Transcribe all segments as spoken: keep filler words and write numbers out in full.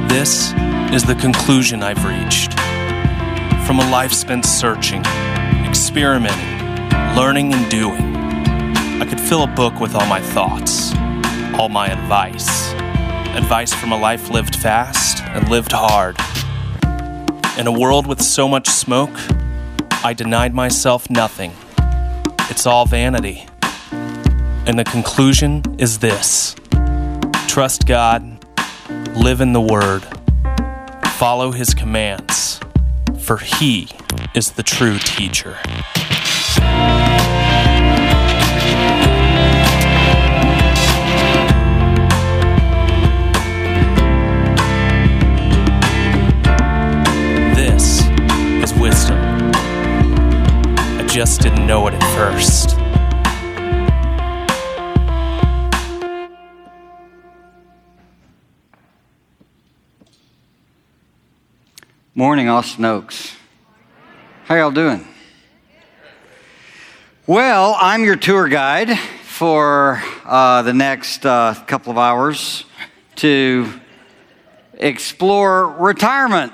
This is the conclusion I've reached. From a life spent searching, experimenting, learning and doing, I could fill a book with all my thoughts, all my advice. Advice from a life lived fast and lived hard. In a world with so much smoke, I denied myself nothing. It's all vanity. And the conclusion is this: trust God, live in the Word, follow His commands, for He is the true teacher. This is wisdom. I just didn't know it at first. Morning, Austin Oaks. How y'all doing? Well, I'm your tour guide for uh, the next uh, couple of hours to explore retirement.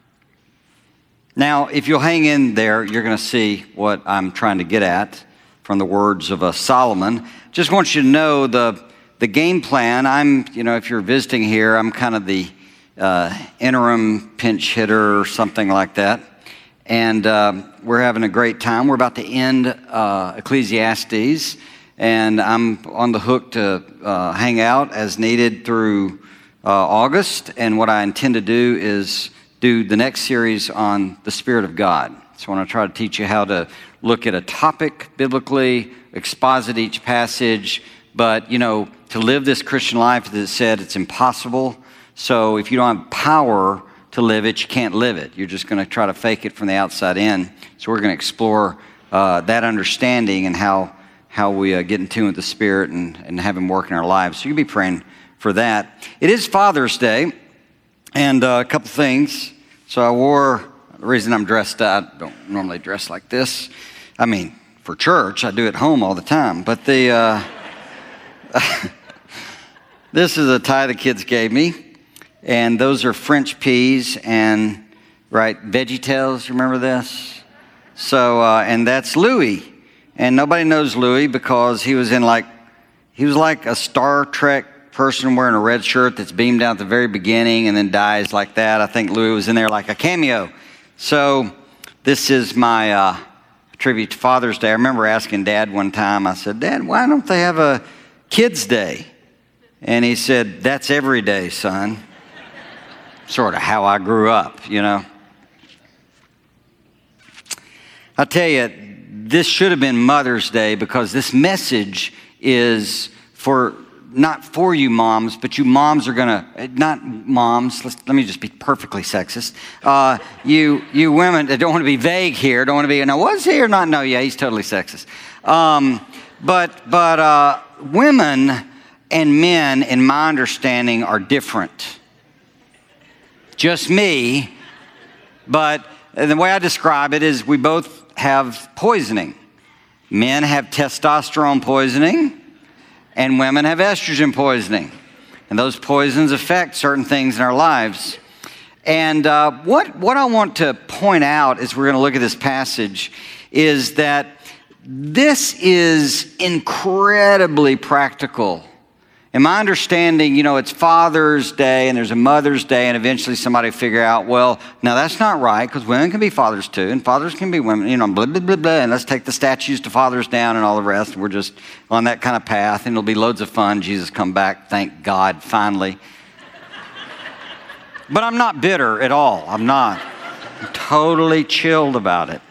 Now, if you'll hang in there, you're going to see what I'm trying to get at from the words of uh, Solomon. Just want you to know the the game plan. I'm, you know, if you're visiting here, I'm kind of the Uh, interim pinch hitter or something like that. And uh, we're having a great time. We're about to end uh, Ecclesiastes, and I'm on the hook to uh, hang out as needed through uh, August. And what I intend to do is do the next series on the Spirit of God. So I want to try to teach you how to look at a topic biblically, exposit each passage, but, you know, to live this Christian life, as it said, it's impossible. So if you don't have power to live it, you can't live it. You're just going to try to fake it from the outside in. So we're going to explore uh, that understanding and how how we uh, get in tune with the Spirit and, and have Him work in our lives. So you can be praying for that. It is Father's Day, and uh, a couple things. So I wore, the reason I'm dressed up, I don't normally dress like this. I mean, for church, I do it at home all the time. But the uh, this is a tie the kids gave me. And those are French peas and, right, VeggieTales, you remember this? So, uh, and that's Louis. And nobody knows Louis because he was in like, he was like a Star Trek person wearing a red shirt that's beamed out at the very beginning and then dies like that. I think Louis was in there like a cameo. So this is my uh, tribute to Father's Day. I remember asking Dad one time, I said, Dad, why don't they have a Kids' Day? And he said, that's every day, son. Sort of how I grew up, you know. I'll tell you, this should have been Mother's Day because this message is for, not for you moms, but you moms are gonna, not moms, let's, let me just be perfectly sexist. Uh, you you women that don't want to be vague here, don't want to be, now was he or not? No, yeah, he's totally sexist. Um, but, but uh, women and men, in my understanding, are different. Just me, but the way I describe it is we both have poisoning. Men have testosterone poisoning, and women have estrogen poisoning. And those poisons affect certain things in our lives. And uh, what, what I want to point out as we're going to look at this passage is that this is incredibly practical. In my understanding, you know, it's Father's Day and there's a Mother's Day, and eventually somebody figure out, well, now that's not right because women can be fathers too, and fathers can be women, you know, blah, blah, blah, blah, and let's take the statues to fathers down and all the rest. We're just on that kind of path, and it'll be loads of fun. Jesus come back, thank God, finally. But I'm not bitter at all. I'm not. I'm totally chilled about it.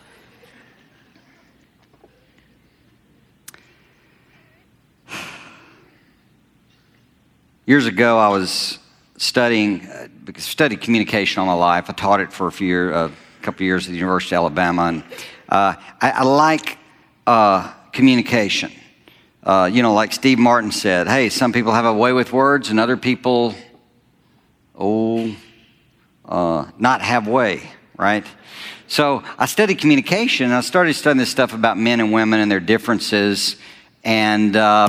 Years ago, I was studying, uh, studied communication all my life. I taught it for a few years, uh, a couple of years at the University of Alabama, and uh, I, I like uh, communication. Uh, you know, like Steve Martin said, hey, some people have a way with words, and other people, oh, uh, not have way, right? So I studied communication, and I started studying this stuff about men and women and their differences. And um,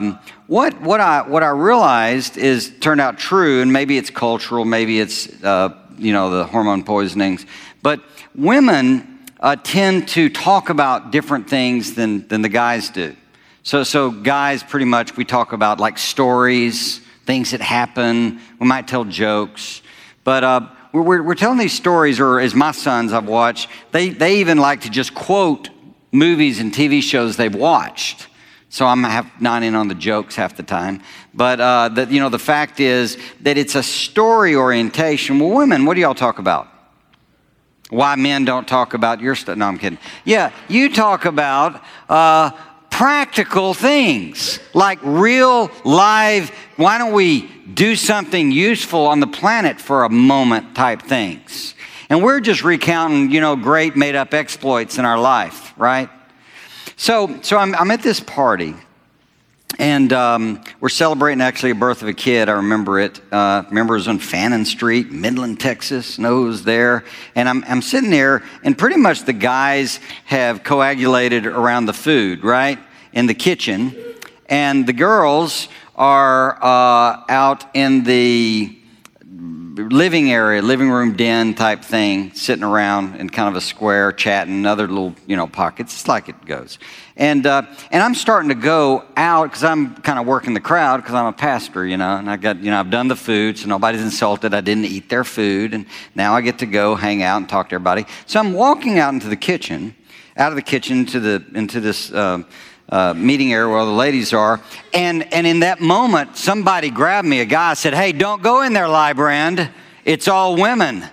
what what I what I realized is turned out true, and maybe it's cultural, maybe it's uh, you know the hormone poisonings, but women uh, tend to talk about different things than than the guys do. So so guys, pretty much we talk about like stories, things that happen. We might tell jokes, but uh, we're we're telling these stories, or as my sons I've watched, they they even like to just quote movies and T V shows they've watched. So I'm have not in on the jokes half the time. But uh, the, you know, the fact is that it's a story orientation. Well, women, what do y'all talk about? Why men don't talk about your stuff? No, I'm kidding. Yeah, you talk about uh, practical things, like real, live, why don't we do something useful on the planet for a moment type things. And we're just recounting, you know, great made-up exploits in our life, right? So so I'm, I'm at this party, and um, we're celebrating actually a birth of a kid. I remember it. Uh, remember it was on Fannin Street, Midland, Texas. Noah was there. And I'm, I'm sitting there, and pretty much the guys have coagulated around the food, right, in the kitchen. And the girls are uh, out in the living area, living room den type thing, sitting around in kind of a square, chatting, other little, you know, pockets. It's like it goes. And uh, and I'm starting to go out because I'm kind of working the crowd because I'm a pastor, you know, and I got, you know, I've done the food, so nobody's insulted. I didn't eat their food, and now I get to go hang out and talk to everybody. So I'm walking out into the kitchen, out of the kitchen to the into this uh, uh, meeting area where all the ladies are, and and in that moment, somebody grabbed me. A guy said, "Hey, don't go in there, Lybrand. It's all women."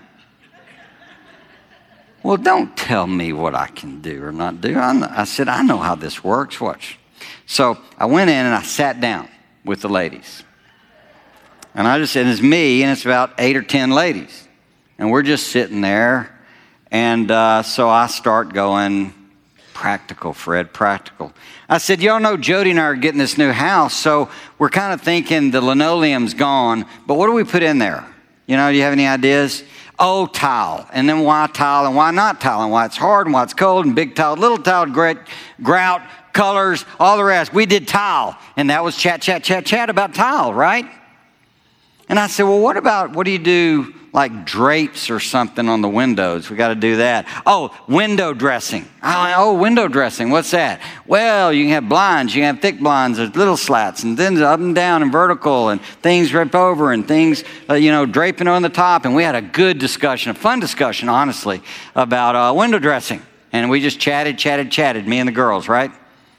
Well, don't tell me what I can do or not do. I, know, I said, I know how this works. Watch. So I went in and I sat down with the ladies. And I just said, it's me, and it's about eight or ten ladies. And we're just sitting there. And uh, so I start going, practical, Fred, practical. I said, y'all know Jody and I are getting this new house, so we're kind of thinking the linoleum's gone, but what do we put in there? You know, do you have any ideas? Oh, tile. And then why tile and why not tile, and why it's hard and why it's cold, and big tile, little tile, great, grout, colors, all the rest. We did tile, and that was chat, chat, chat, chat about tile, right? And I said, well, what about, what do you do, like drapes or something on the windows? We got to do that. Oh, window dressing. Oh, oh, window dressing. What's that? Well, you can have blinds. You can have thick blinds. There's little slats, and then up and down and vertical, and things draped over, and things, uh, you know, draping on the top. And we had a good discussion, a fun discussion, honestly, about uh, window dressing. And we just chatted, chatted, chatted, me and the girls, right?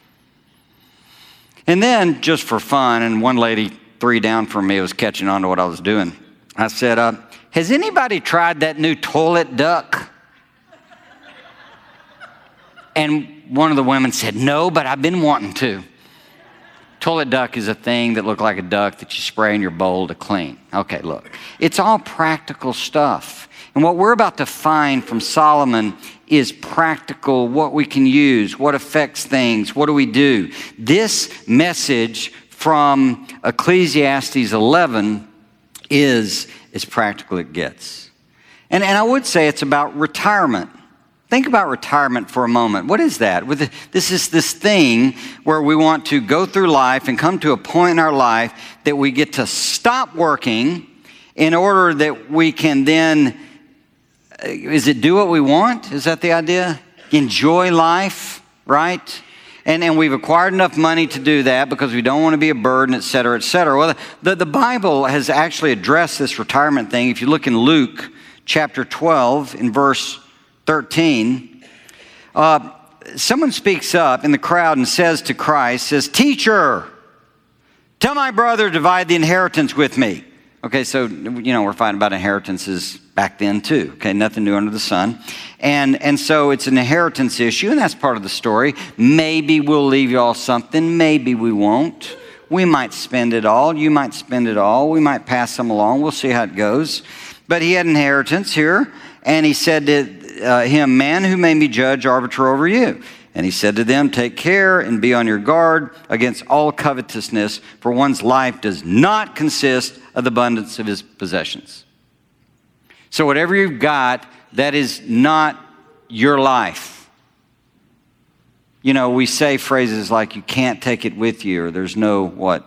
And then, just for fun, and one lady three down from me was catching on to what I was doing, I said, uh, has anybody tried that new toilet duck? And one of the women said, no, but I've been wanting to. Toilet duck is a thing that looks like a duck that you spray in your bowl to clean. Okay, look, it's all practical stuff. And what we're about to find from Solomon is practical, what we can use, what affects things, what do we do? This message from Ecclesiastes eleven is as practical as it gets. And, and I would say it's about retirement. Think about retirement for a moment. What is that? With this is this thing where we want to go through life and come to a point in our life that we get to stop working in order that we can then, is it do what we want? Is that the idea? Enjoy life, right? And, and we've acquired enough money to do that because we don't want to be a burden, et cetera, et cetera. Well, the, the Bible has actually addressed this retirement thing. If you look in Luke chapter twelve in verse thirteen, uh, someone speaks up in the crowd and says to Christ, says, "Teacher, tell my brother to divide the inheritance with me." Okay, so, you know, we're fighting about inheritances back then too. Okay, nothing new under the sun. And and so it's an inheritance issue, and that's part of the story. Maybe we'll leave you all something. Maybe we won't. We might spend it all. You might spend it all. We might pass some along. We'll see how it goes. But he had inheritance here, and he said to uh, him, "Man, who made me judge, arbiter over you?" And he said to them, "Take care and be on your guard against all covetousness, for one's life does not consist of the abundance of his possessions." So whatever you've got, that is not your life. You know, we say phrases like, you can't take it with you, or there's no, what?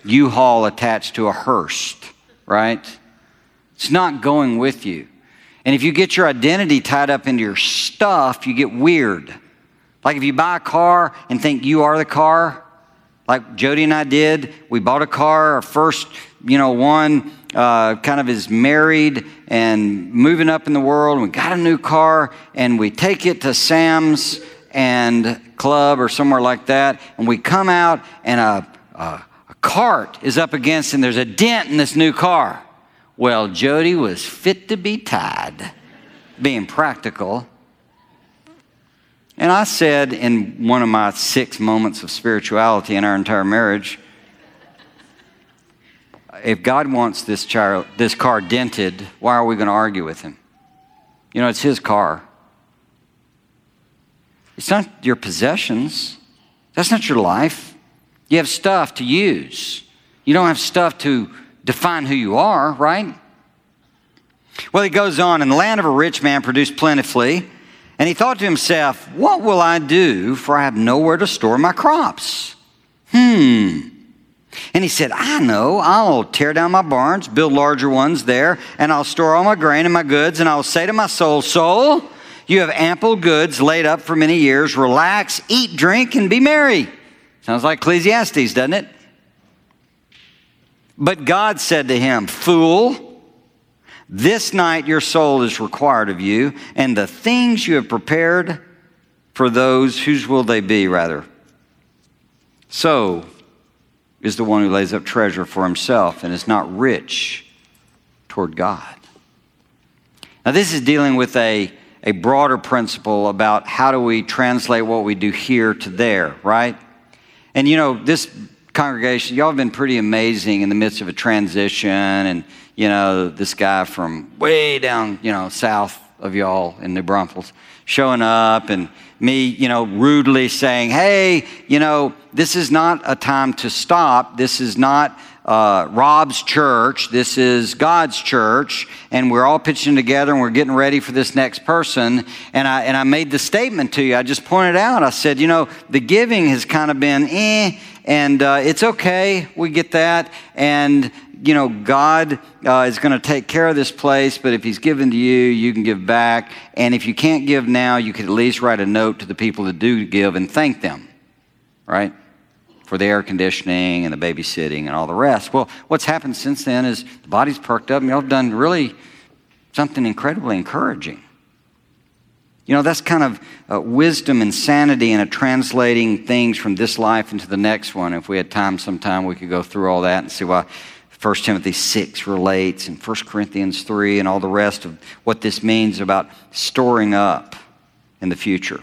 U-Haul attached to a hearse, right? It's not going with you. And if you get your identity tied up into your stuff, you get weird. Like if you buy a car and think you are the car, like Jody and I did, we bought a car, our first, you know, one uh, kind of is married and moving up in the world, and we got a new car, and we take it to Sam's and Club or somewhere like that, and we come out, and a, a, a cart is up against, and there's a dent in this new car. Well, Jody was fit to be tied, being practical. And I said in one of my six moments of spirituality in our entire marriage, if God wants this, child, this car dented, why are we going to argue with him? You know, it's his car. It's not your possessions. That's not your life. You have stuff to use. You don't have stuff to define who you are, right? Well, he goes on, and the land of a rich man produced plentifully, and he thought to himself, what will I do, for I have nowhere to store my crops? Hmm. And he said, I know, I'll tear down my barns, build larger ones there, and I'll store all my grain and my goods, and I'll say to my soul, soul, you have ample goods laid up for many years. Relax, eat, drink, and be merry. Sounds like Ecclesiastes, doesn't it? But God said to him, fool, this night your soul is required of you, and the things you have prepared for those, whose will they be, rather? So is the one who lays up treasure for himself and is not rich toward God. Now this is dealing with a, a broader principle about how do we translate what we do here to there, right? And you know, this congregation, y'all have been pretty amazing in the midst of a transition, and you know, this guy from way down, you know, south of y'all in New Braunfels showing up, and me, you know, rudely saying, hey, you know, this is not a time to stop. This is not uh, Rob's church. This is God's church, and we're all pitching together, and we're getting ready for this next person. And I and I made the statement to you. I just pointed out. I said, you know, the giving has kind of been eh, and uh, it's okay. We get that, and you know, God uh, is going to take care of this place, but if he's given to you, you can give back. And if you can't give now, you could at least write a note to the people that do give and thank them, right? For the air conditioning and the babysitting and all the rest. Well, what's happened since then is the body's perked up, and y'all have done really something incredibly encouraging. You know, that's kind of uh, wisdom and sanity in a translating things from this life into the next one. If we had time sometime, we could go through all that and see why First Timothy six relates, and First Corinthians three, and all the rest of what this means about storing up in the future.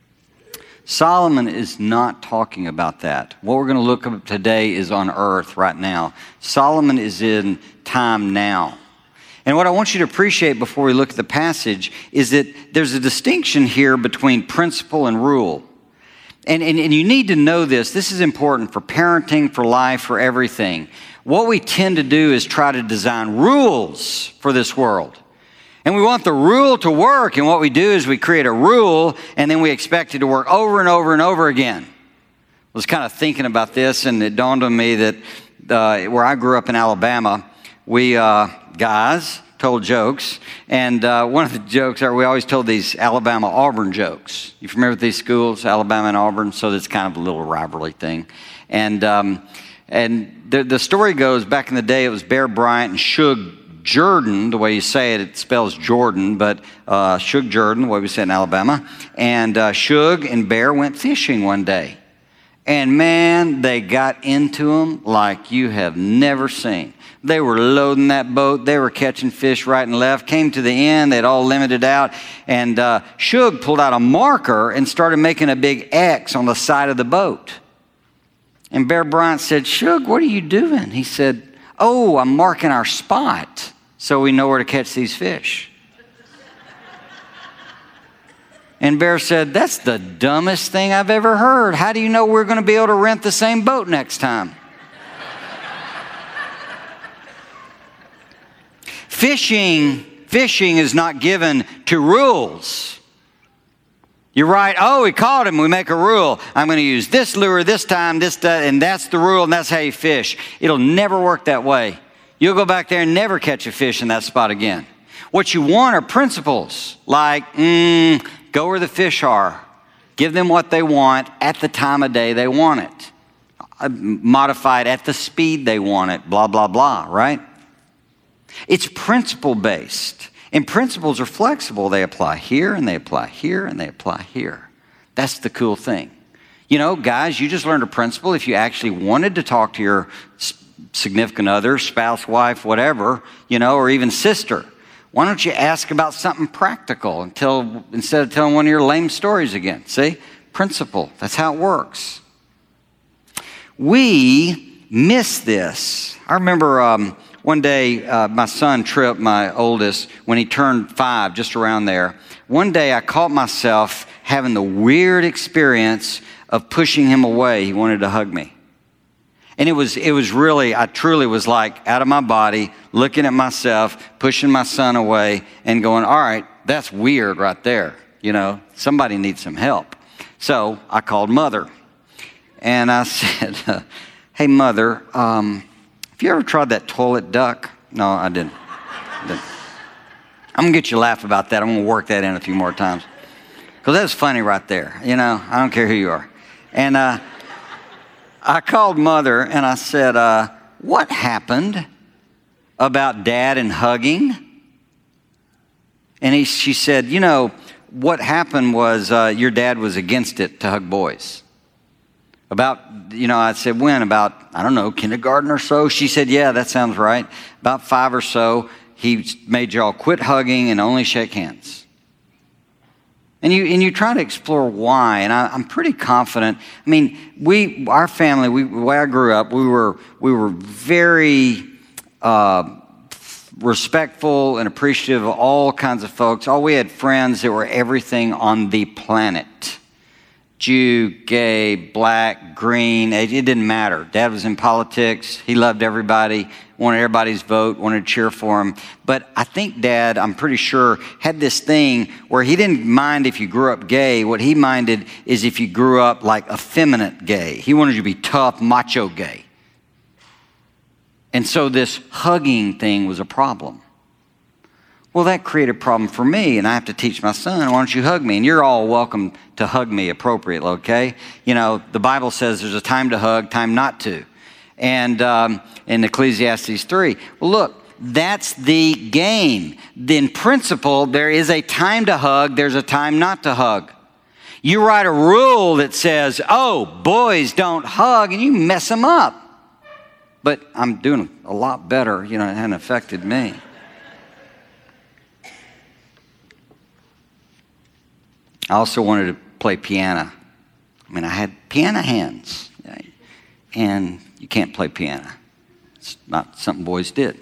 Solomon is not talking about that. What we're going to look at today is on earth right now. Solomon is in time now. And what I want you to appreciate before we look at the passage is that there's a distinction here between principle and rule. And, and, and you need to know this. This is important for parenting, for life, for everything. What we tend to do is try to design rules for this world. And we want the rule to work, and what we do is we create a rule, and then we expect it to work over and over and over again. I was kind of thinking about this, and it dawned on me that uh, where I grew up in Alabama, we uh, guys told jokes, and uh, one of the jokes are we always told these Alabama-Auburn jokes. You familiar with these schools, Alabama and Auburn? So that's kind of a little rivalry thing. And um, and the, the story goes, back in the day, it was Bear Bryant and Shug Jordan, the way you say it, it spells Jordan, but uh, Shug Jordan, the way we say it in Alabama. And uh, Shug and Bear went fishing one day. And man, they got into them like you have never seen. They were loading that boat. They were catching fish right and left. Came to the end. They'd all limited out. And uh, Shug pulled out a marker and started making a big X on the side of the boat. And Bear Bryant said, Shug, what are you doing? He said, oh, I'm marking our spot so we know where to catch these fish. And Bear said, that's the dumbest thing I've ever heard. How do you know we're going to be able to rent the same boat next time? Fishing, fishing is not given to rules. You're right. Oh, we caught him. We make a rule. I'm going to use this lure this time, this, that, and that's the rule, and that's how you fish. It'll never work that way. You'll go back there and never catch a fish in that spot again. What you want are principles, like mm, go where the fish are. Give them what they want at the time of day they want it. Uh, modified at the speed they want it, blah, blah, blah, right? It's principle-based. And principles are flexible. They apply here, and they apply here, and they apply here. That's the cool thing. You know, guys, you just learned a principle. If you actually wanted to talk to your significant other, spouse, wife, whatever, you know, or even sister, why don't you ask about something practical until, instead of telling one of your lame stories again? See? Principle. That's how it works. We miss this. I remember um, one day uh, my son Tripp, my oldest, when he turned five, just around there, one day I caught myself having the weird experience of pushing him away. He wanted to hug me. And it was it was really, I truly was like out of my body, looking at myself, pushing my son away and going, all right, that's weird right there. You know, somebody needs some help. So I called Mother. And I said, uh, hey, Mother, um, have you ever tried that toilet duck? No, I didn't. I didn't. I'm going to get you to laugh about that. I'm going to work that in a few more times. Because that's funny right there. You know, I don't care who you are. And uh, I called Mother and I said, uh, what happened about Dad and hugging? And he, she said, you know, what happened was uh, your dad was against it to hug boys. About, you know, I said, when? About, I don't know, kindergarten or so? She said, yeah, that sounds right. About five or so, he made y'all quit hugging and only shake hands. And you and you try to explore why, and I, I'm pretty confident. I mean, we, our family, we, the way I grew up, we were we were very uh, respectful and appreciative of all kinds of folks. All we had friends that were everything on the planet. Jew, gay, black, green, it didn't matter. Dad was in politics. He loved everybody, wanted everybody's vote, wanted to cheer for him. But I think Dad, I'm pretty sure, had this thing where he didn't mind if you grew up gay. What he minded is if you grew up like effeminate gay. He wanted you to be tough, macho gay. And so this hugging thing was a problem. Well, that created a problem for me, and I have to teach my son, why don't you hug me? And you're all welcome to hug me appropriately, okay? You know, the Bible says there's a time to hug, time not to. And um, in Ecclesiastes three. Well, look, that's the game. In principle, there is a time to hug, there's a time not to hug. You write a rule that says, oh, boys don't hug, and you mess them up. But I'm doing a lot better, you know, it hadn't affected me. I also wanted to play piano. I mean, I had piano hands, and you can't play piano. It's not something boys did.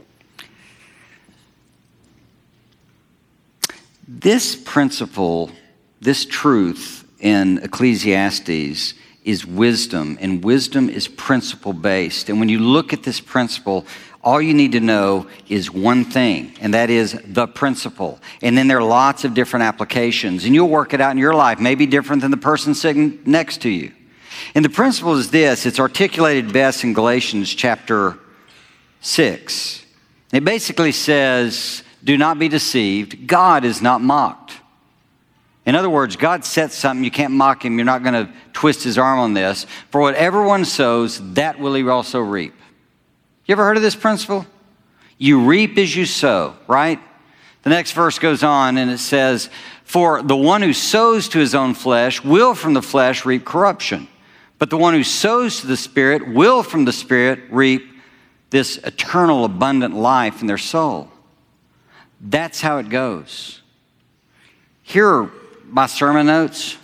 This principle, this truth in Ecclesiastes is wisdom, and wisdom is principle-based. And when you look at this principle, all you need to know is one thing, and that is the principle. And then there are lots of different applications, and you'll work it out in your life, maybe different than the person sitting next to you. And the principle is this. It's articulated best in Galatians chapter six. It basically says, do not be deceived. God is not mocked. In other words, God sets something. You can't mock him. You're not going to twist his arm on this. For whatever one sows, that will he also reap. You ever heard of this principle? You reap as you sow, right? The next verse goes on and it says, for the one who sows to his own flesh will from the flesh reap corruption. But the one who sows to the Spirit will from the Spirit reap this eternal abundant life in their soul. That's how it goes. Here are my sermon notes.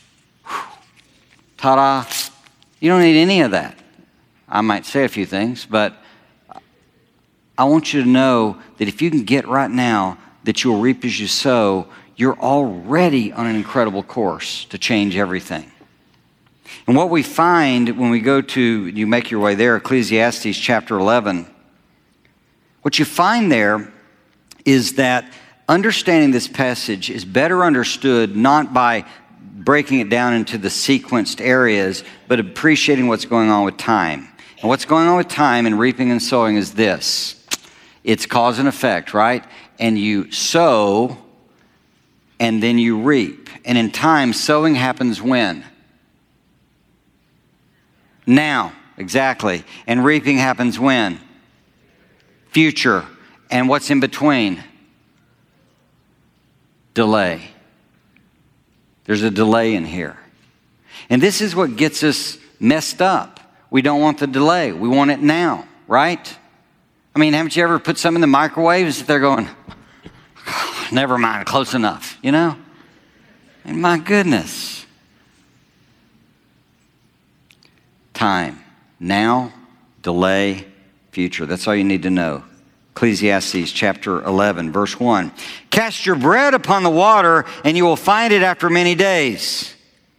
Ta-da. You don't need any of that. I might say a few things, but I want you to know that if you can get right now that you'll reap as you sow, you're already on an incredible course to change everything. And what we find when we go to, you make your way there, Ecclesiastes chapter eleven, what you find there is that understanding this passage is better understood not by breaking it down into the sequenced areas, but appreciating what's going on with time. And what's going on with time and reaping and sowing is this. It's cause and effect, right? And you sow, and then you reap. And in time, sowing happens when? Now, exactly. And reaping happens when? Future. And what's in between? Delay. There's a delay in here. And this is what gets us messed up. We don't want the delay. We want it now, right? I mean, haven't you ever put some in the microwave and they're going, oh, never mind, close enough, you know? And my goodness. Time. Now, delay, future. That's all you need to know. Ecclesiastes chapter eleven, verse one. Cast your bread upon the water, and you will find it after many days.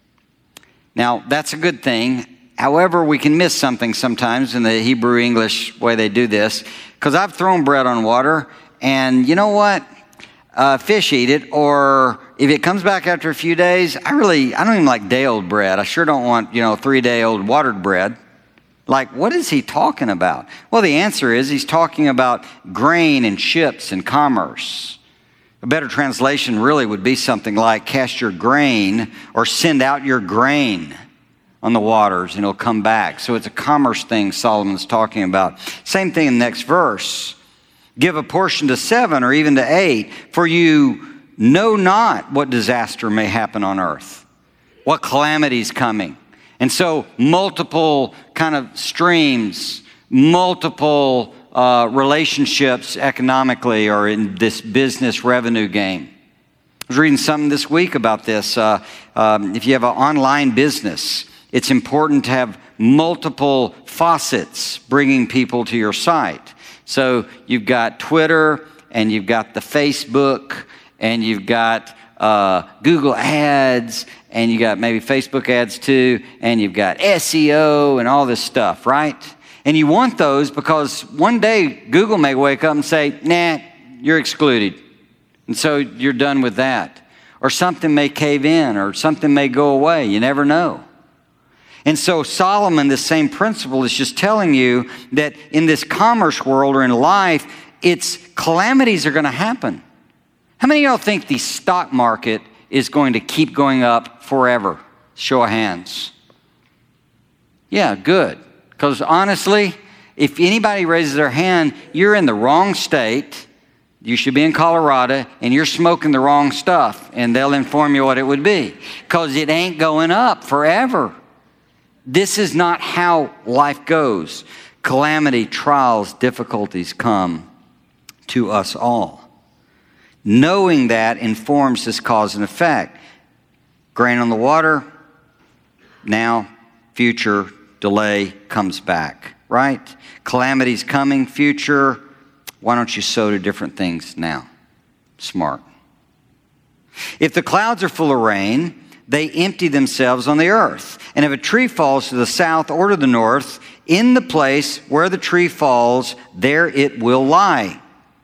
Now, that's a good thing. However, we can miss something sometimes in the Hebrew English way they do this. Because I've thrown bread on water, and you know what? Uh, fish eat it, or if it comes back after a few days, I really, I don't even like day-old bread. I sure don't want, you know, three-day-old watered bread. Like, what is he talking about? Well, the answer is he's talking about grain and ships and commerce. A better translation really would be something like cast your grain or send out your grain on the waters and it'll come back. So it's a commerce thing Solomon's talking about. Same thing in the next verse. Give a portion to seven or even to eight, for you know not what disaster may happen on earth, what calamity is coming. And so multiple kind of streams, multiple uh, relationships economically or in this business revenue game. I was reading something this week about this. Uh, um, if you have an online business, it's important to have multiple faucets bringing people to your site. So you've got Twitter and you've got the Facebook and you've got uh, Google ads and you got maybe Facebook ads too, and you've got S E O and all this stuff, right? And you want those because one day Google may wake up and say, nah, you're excluded. And so you're done with that. Or something may cave in or something may go away. You never know. And so Solomon, the same principle, is just telling you that in this commerce world or in life, it's calamities are going to happen. How many of y'all think the stock market is going to keep going up forever? Show of hands. Yeah, good. Because honestly, if anybody raises their hand, you're in the wrong state. You should be in Colorado, and you're smoking the wrong stuff, and they'll inform you what it would be. Because it ain't going up forever. This is not how life goes. Calamity, trials, difficulties come to us all. Knowing that informs this cause and effect. Grain on the water, now, future, delay, comes back, right? Calamity's coming, future. Why don't you sow to different things now? Smart. If the clouds are full of rain, they empty themselves on the earth. And if a tree falls to the south or to the north, in the place where the tree falls, there it will lie.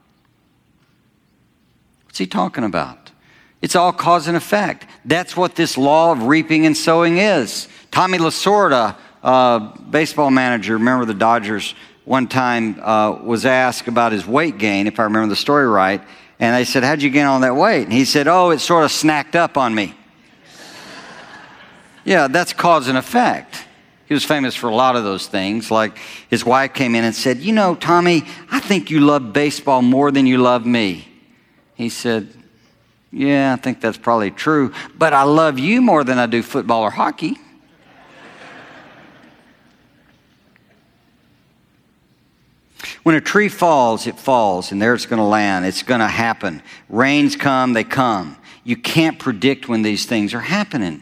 What's he talking about? It's all cause and effect. That's what this law of reaping and sowing is. Tommy Lasorda, uh, baseball manager, remember the Dodgers, one time uh, was asked about his weight gain, if I remember the story right. And they said, how'd you gain all that weight? And he said, oh, it sort of snacked up on me. Yeah, that's cause and effect. He was famous for a lot of those things. Like his wife came in and said, you know, Tommy, I think you love baseball more than you love me. He said, yeah, I think that's probably true, but I love you more than I do football or hockey. When a tree falls, it falls, and there it's going to land. It's going to happen. Rains come, they come. You can't predict when these things are happening.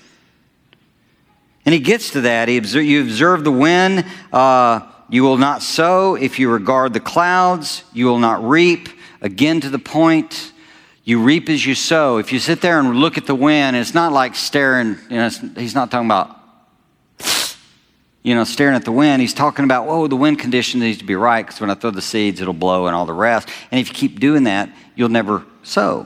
And he gets to that. He observe, you observe the wind. Uh, you will not sow. If you regard the clouds, you will not reap. Again, to the point, you reap as you sow. If you sit there and look at the wind, it's not like staring, you know, he's not talking about, you know, staring at the wind. He's talking about, whoa, the wind condition needs to be right because when I throw the seeds, it'll blow and all the rest. And if you keep doing that, you'll never sow.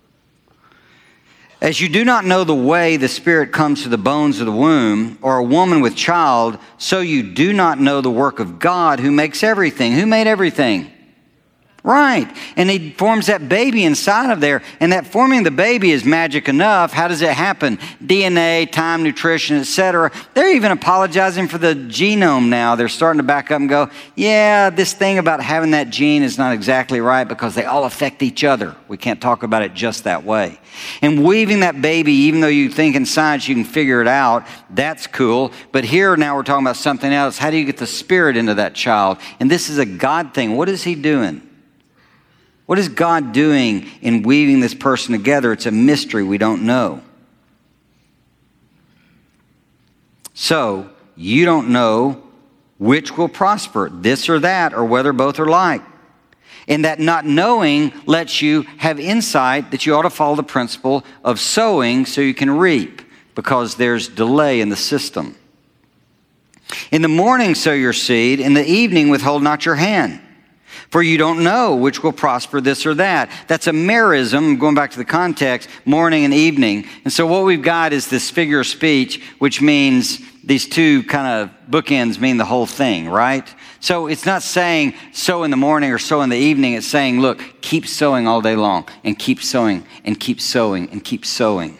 As you do not know the way the Spirit comes to the bones of the womb, or a woman with child, so you do not know the work of God who makes everything. Who made everything? Right. And he forms that baby inside of there. And that forming the baby is magic enough. How does it happen? D N A, time, nutrition, et cetera. They're even apologizing for the genome now. They're starting to back up and go, yeah, this thing about having that gene is not exactly right because they all affect each other. We can't talk about it just that way. And weaving that baby, even though you think in science you can figure it out, that's cool. But here now we're talking about something else. How do you get the Spirit into that child? And this is a God thing. What is he doing? What is God doing in weaving this person together? It's a mystery we don't know. So, you don't know which will prosper, this or that, or whether both are like. And that not knowing lets you have insight that you ought to follow the principle of sowing so you can reap, because there's delay in the system. In the morning sow your seed, in the evening withhold not your hand. For you don't know which will prosper, this or that. That's a merism, going back to the context, morning and evening. And so what we've got is this figure of speech, which means these two kind of bookends mean the whole thing, right? So it's not saying sow in the morning or sow in the evening. It's saying, look, keep sowing all day long and keep sowing and keep sowing and keep sowing.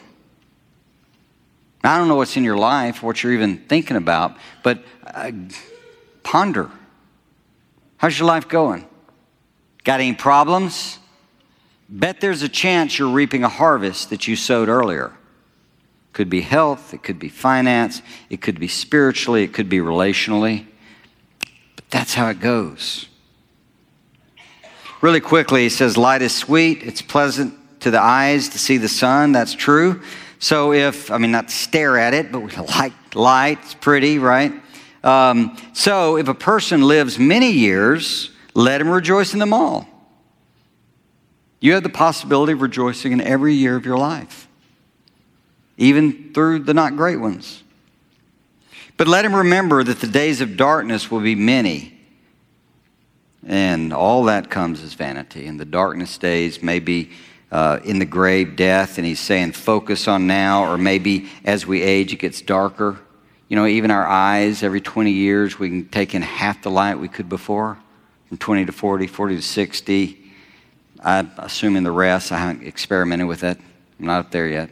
I don't know what's in your life, what you're even thinking about, but uh, ponder. How's your life going? Got any problems? Bet there's a chance you're reaping a harvest that you sowed earlier. Could be health, it could be finance, it could be spiritually, it could be relationally. But that's how it goes. Really quickly, he says, light is sweet, it's pleasant to the eyes to see the sun. That's true. So if, I mean, not stare at it, but we like light, it's pretty, right? Um, so if a person lives many years, let him rejoice in them all. You have the possibility of rejoicing in every year of your life, even through the not great ones. But let him remember that the days of darkness will be many, and all that comes as vanity. And the darkness days may be uh, in the grave, death, and he's saying focus on now, or maybe as we age it gets darker. You know, even our eyes, every twenty years, we can take in half the light we could before. From twenty to forty, forty to sixty. I'm assuming the rest. I haven't experimented with that. I'm not up there yet.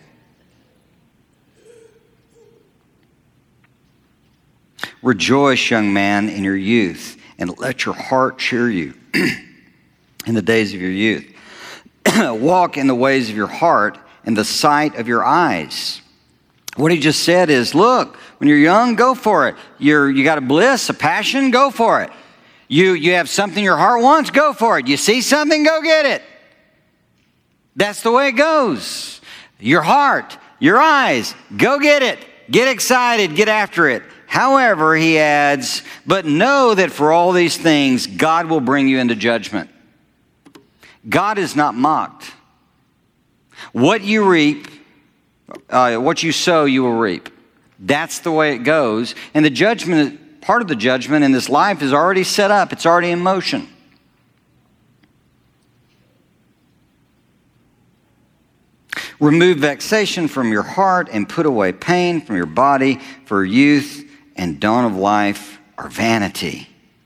Rejoice, young man, in your youth, and let your heart cheer you in the days of your youth. Walk in the ways of your heart and the sight of your eyes. What he just said is, look, when you're young, go for it. You're, you got a bliss, a passion, go for it. You, you have something your heart wants, go for it. You see something, go get it. That's the way it goes. Your heart, your eyes, go get it. Get excited, get after it. However, he adds, but know that for all these things, God will bring you into judgment. God is not mocked. What you reap, uh, what you sow, you will reap. That's the way it goes. And the judgment, part of the judgment in this life is already set up. It's already in motion. Remove vexation from your heart and put away pain from your body, for youth and dawn of life are vanity.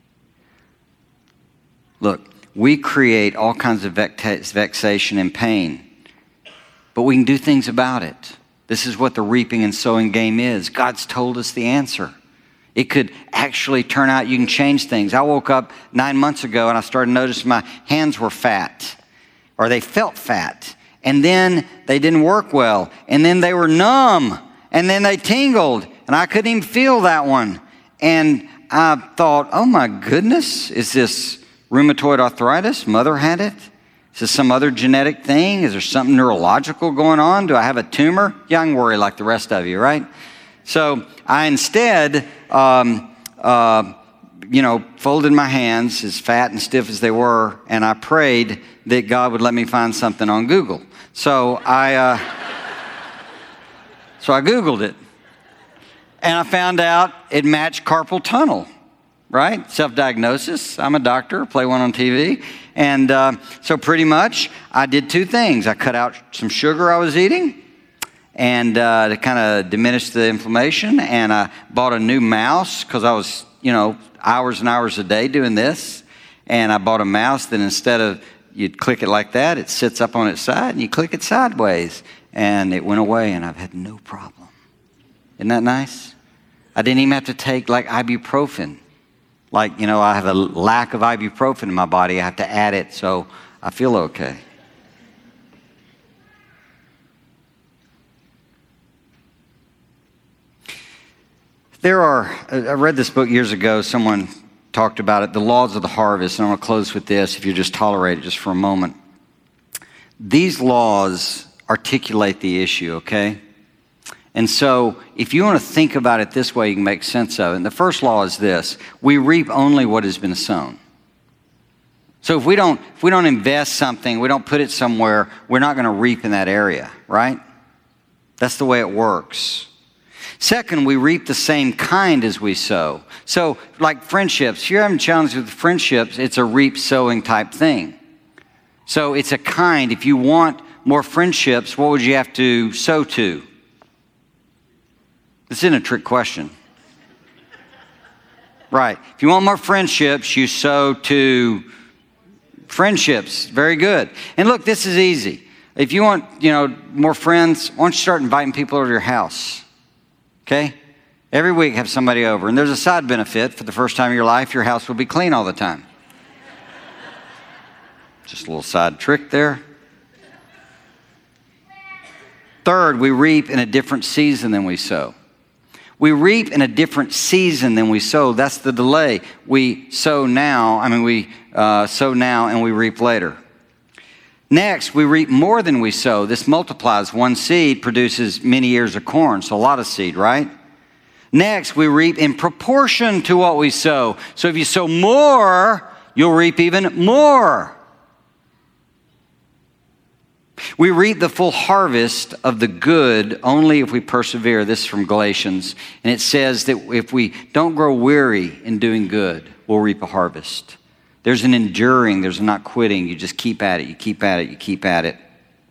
Look, we create all kinds of vexation and pain, but we can do things about it. This is what the reaping and sowing game is. God's told us the answer. It could actually turn out you can change things. I woke up nine months ago and I started noticing my hands were fat, or they felt fat. And then they didn't work well. And then they were numb. And then they tingled. And I couldn't even feel that one. And I thought, oh my goodness, is this rheumatoid arthritis? Mother had it? Is this some other genetic thing? Is there something neurological going on? Do I have a tumor? Yeah, I can worry like the rest of you, right? So I instead, um, uh, you know, folded my hands as fat and stiff as they were, and I prayed that God would let me find something on Google. So I, uh, so I Googled it. And I found out it matched carpal tunnel, right? Self-diagnosis. I'm a doctor, play one on T V. And uh, so pretty much I did two things. I cut out some sugar I was eating and uh, to kind of diminish the inflammation. And I bought a new mouse because I was, you know, hours and hours a day doing this. And I bought a mouse that instead of you'd click it like that, it sits up on its side and you click it sideways. And it went away and I've had no problem. Isn't that nice? I didn't even have to take like ibuprofen. Like, you know, I have a lack of ibuprofen in my body. I have to add it so I feel okay. There are, I read this book years ago. Someone talked about it, The Laws of the Harvest. And I'm going to close with this, if you just tolerate it just for a moment. These laws articulate the issue, okay? And so if you want to think about it this way, you can make sense of it. And the first law is this: we reap only what has been sown. So if we don't, if we don't invest something, we don't put it somewhere, we're not going to reap in that area, right? That's the way it works. Second, we reap the same kind as we sow. So like friendships, if you're having challenges with friendships, it's a reap sowing type thing. So it's a kind. If you want more friendships, what would you have to sow to? This isn't a trick question. Right. If you want more friendships, you sow to friendships. Very good. And look, this is easy. If you want, you know, more friends, why don't you start inviting people over to your house? Okay? Every week have somebody over. And there's a side benefit. For the first time in your life, your house will be clean all the time. Just a little side trick there. Third, we reap in a different season than we sow. We reap in a different season than we sow. That's the delay. We sow now, I mean, we uh, sow now and we reap later. Next, we reap more than we sow. This multiplies. One seed produces many ears of corn, so a lot of seed, right? Next, we reap in proportion to what we sow. So if you sow more, you'll reap even more. We reap the full harvest of the good only if we persevere. This is from Galatians. And it says that if we don't grow weary in doing good, we'll reap a harvest. There's an enduring, there's a not quitting. You just keep at it, you keep at it, you keep at it.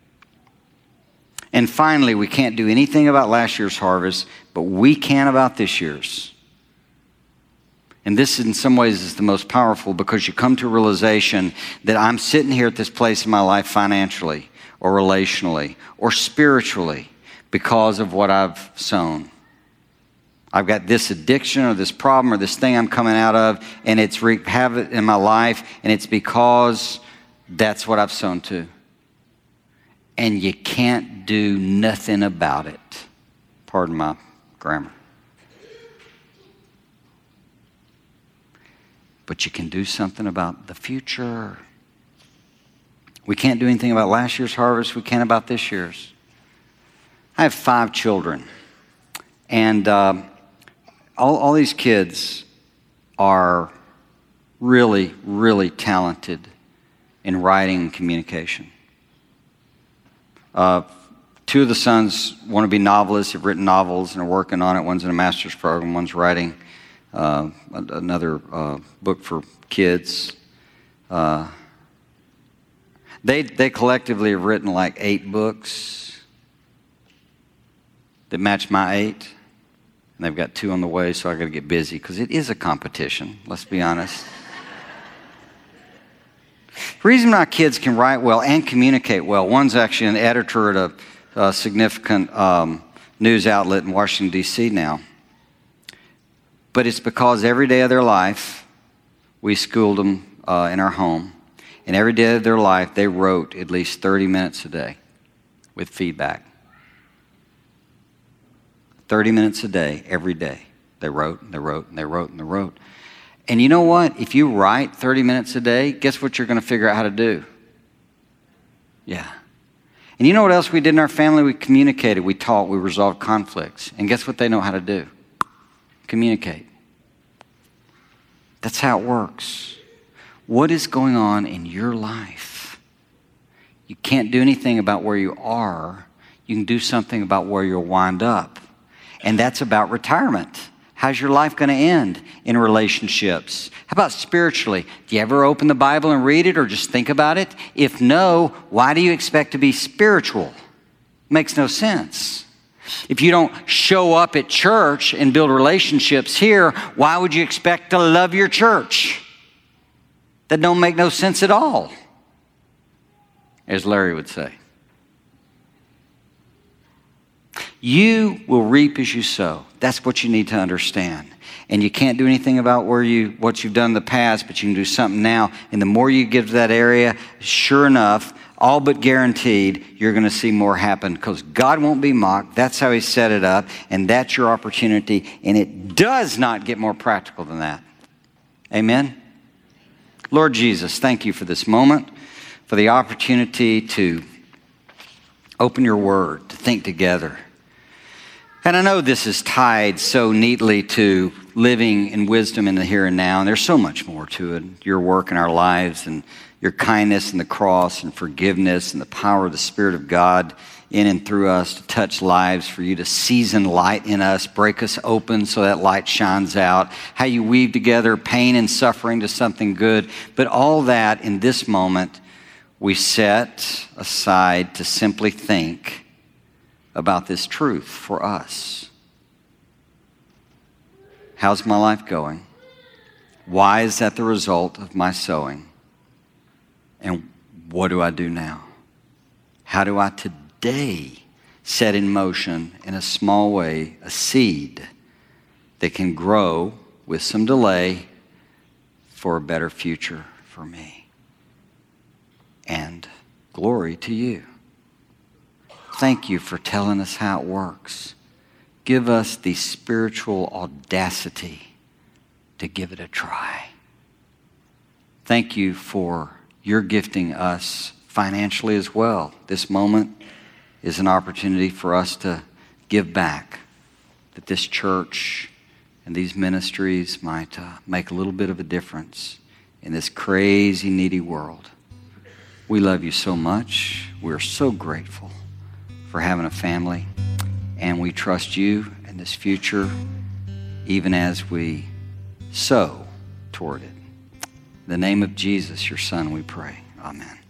And finally, we can't do anything about last year's harvest, but we can about this year's. And this in some ways is the most powerful, because you come to a realization that I'm sitting here at this place in my life financially, or relationally, or spiritually, because of what I've sown. I've got this addiction or this problem or this thing I'm coming out of, and it's wreaked havoc in my life, and it's because that's what I've sown to. And you can't do nothing about it. Pardon my grammar. But you can do something about the future. We can't do anything about last year's harvest. We can't about this year's. I have five children. And uh, all, all these kids are really, really talented in writing and communication. Uh, two of the sons want to be novelists, have written novels and are working on it. One's in a master's program, one's writing uh, another uh, book for kids. Uh, They they collectively have written like eight books that match my eight. And they've got two on the way, so I got to get busy because it is a competition, let's be honest. The reason my kids can write well and communicate well, one's actually an editor at a, a significant um, news outlet in Washington, D C now. But it's because every day of their life, we schooled them uh, in our home. And every day of their life, they wrote at least thirty minutes a day with feedback. thirty minutes a day, every day. They wrote, and they wrote, and they wrote, and they wrote. And you know what? If you write thirty minutes a day, guess what you're going to figure out how to do? Yeah. And you know what else we did in our family? We communicated, we taught, we resolved conflicts. And guess what they know how to do? Communicate. That's how it works. What is going on in your life? You can't do anything about where you are. You can do something about where you'll wind up. And that's about retirement. How's your life going to end in relationships? How about spiritually? Do you ever open the Bible and read it or just think about it? If no, why do you expect to be spiritual? Makes no sense. If you don't show up at church and build relationships here, why would you expect to love your church? That don't make no sense at all, as Larry would say. You will reap as you sow. That's what you need to understand. And you can't do anything about where you what you've done in the past, but you can do something now. And the more you give to that area, sure enough, all but guaranteed, you're going to see more happen because God won't be mocked. That's how he set it up, and that's your opportunity. And it does not get more practical than that. Amen? Lord Jesus, thank you for this moment, for the opportunity to open your word, to think together. And I know this is tied so neatly to living in wisdom in the here and now, and there's so much more to it. Your work in our lives and your kindness and the cross and forgiveness and the power of the Spirit of God in and through us to touch lives, for you to season light in us, break us open so that light shines out, how you weave together pain and suffering to something good. But all that in this moment we set aside to simply think about this truth for us. How's my life going? Why is that the result of my sowing? And what do I do now? How do I today set in motion, in a small way, a seed that can grow with some delay for a better future for me? And glory to you. Thank you for telling us how it works. Give us the spiritual audacity to give it a try. Thank you for your gifting us financially as well. This moment is an opportunity for us to give back, that this church and these ministries might uh, make a little bit of a difference in this crazy, needy world. We love you so much. We're so grateful for having a family, and we trust you in this future even as we sow toward it. In the name of Jesus, your Son, we pray. Amen.